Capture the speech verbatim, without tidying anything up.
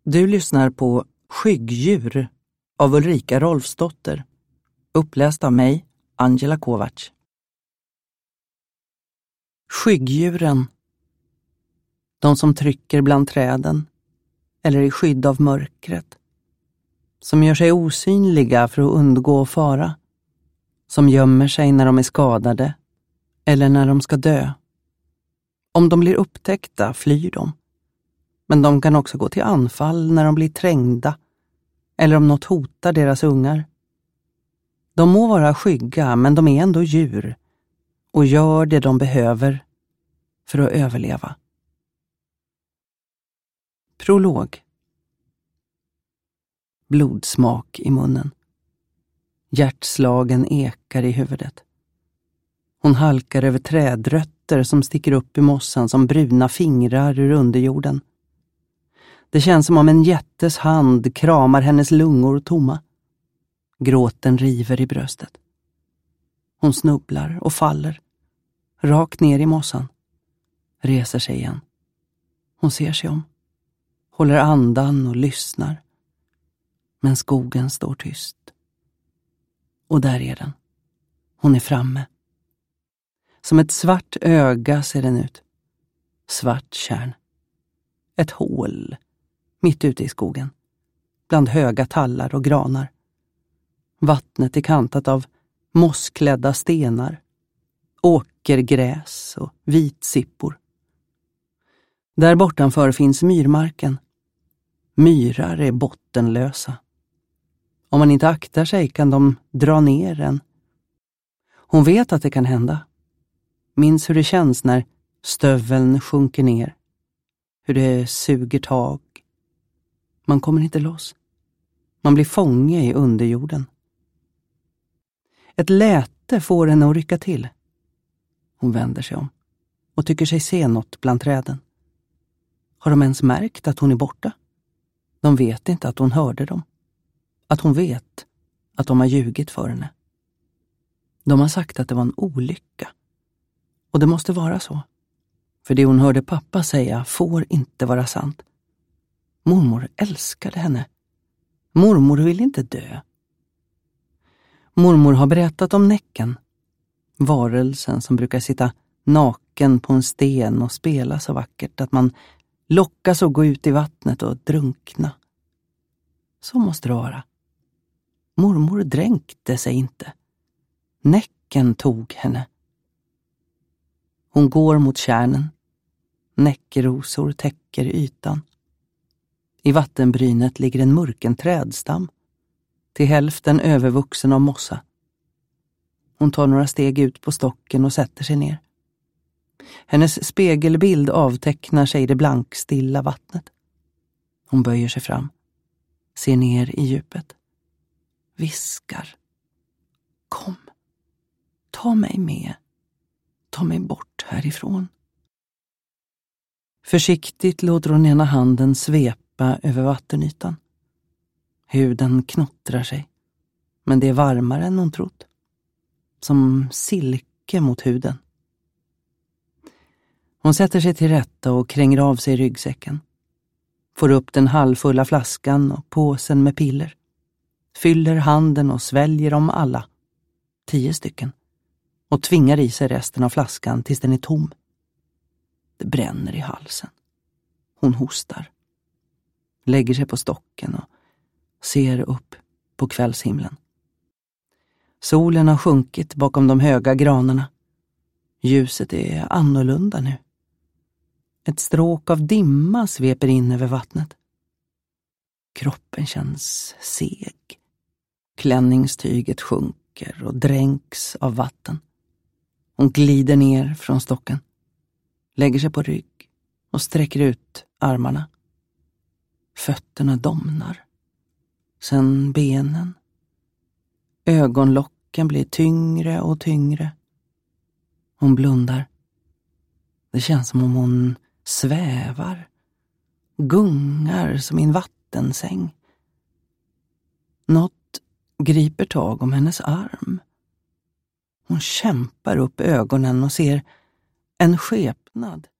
Du lyssnar på Skygddjur av Ulrika Rolfsdotter, uppläst av mig, Angela Kovacs. Skygddjuren, de som trycker bland träden eller i skydd av mörkret, som gör sig osynliga för att undgå fara, som gömmer sig när de är skadade eller när de ska dö. Om de blir upptäckta flyr de. Men de kan också gå till anfall när de blir trängda eller om något hotar deras ungar. De må vara skygga, men de är ändå djur och gör det de behöver för att överleva. Prolog. Blodsmak i munnen. Hjärtslagen ekar i huvudet. Hon halkar över trädrötter som sticker upp i mossan som bruna fingrar ur underjorden. Det känns som om en jättes hand kramar hennes lungor tomma. Gråten river i bröstet. Hon snubblar och faller. Rakt ner i mossan. Reser sig igen. Hon ser sig om. Håller andan och lyssnar. Men skogen står tyst. Och där är den. Hon är framme. Som ett svart öga ser den ut. Svart kärn. Ett hål. Mitt ute i skogen. Bland höga tallar och granar. Vattnet är kantat av mossklädda stenar. Åkergräs och vitsippor. Där bortanför finns myrmarken. Myrar är bottenlösa. Om man inte aktar sig kan de dra ner en. Hon vet att det kan hända. Minns hur det känns när stöveln sjunker ner. Hur det suger tag. Man kommer inte loss. Man blir fånge i underjorden. Ett läte får henne att rycka till. Hon vänder sig om och tycker sig se något bland träden. Har de ens märkt att hon är borta? De vet inte att hon hörde dem. Att hon vet att de har ljugit för henne. De har sagt att det var en olycka. Och det måste vara så. För det hon hörde pappa säga får inte vara sant. Mormor älskade henne. Mormor vill inte dö. Mormor har berättat om Näcken. Varelsen som brukar sitta naken på en sten och spela så vackert att man lockas att gå ut i vattnet och drunkna. Så måste det vara. Mormor dränkte sig inte. Näcken tog henne. Hon går mot kärnen. Näckrosor täcker ytan. I vattenbrynet ligger en mörken trädstam. Till hälften övervuxen av mossa. Hon tar några steg ut på stocken och sätter sig ner. Hennes spegelbild avtecknar sig i det blankstilla vattnet. Hon böjer sig fram. Ser ner i djupet. Viskar. Kom. Ta mig med. Ta mig bort härifrån. Försiktigt låter hon ena handen svepa över vattenytan. Huden knottrar sig. Men det är varmare än hon trott. Som silke mot huden. Hon sätter sig till rätta och kränger av sig ryggsäcken. Får upp den halvfulla flaskan och påsen med piller. Fyller handen och sväljer dem alla. Tio stycken. Och tvingar i sig resten av flaskan tills den är tom. Det bränner i halsen. Hon hostar. Lägger sig på stocken och ser upp på kvällshimlen. Solen har sjunkit bakom de höga granarna. Ljuset är annorlunda nu. Ett stråk av dimma sveper in över vattnet. Kroppen känns seg. Klänningstyget sjunker och dränks av vatten. Hon glider ner från stocken. Lägger sig på rygg och sträcker ut armarna. Fötterna domnar. Sen benen. Ögonlocken blir tyngre och tyngre. Hon blundar. Det känns som om hon svävar. Gungar som i en vattensäng. Något griper tag om hennes arm. Hon kämpar upp ögonen och ser en skepnad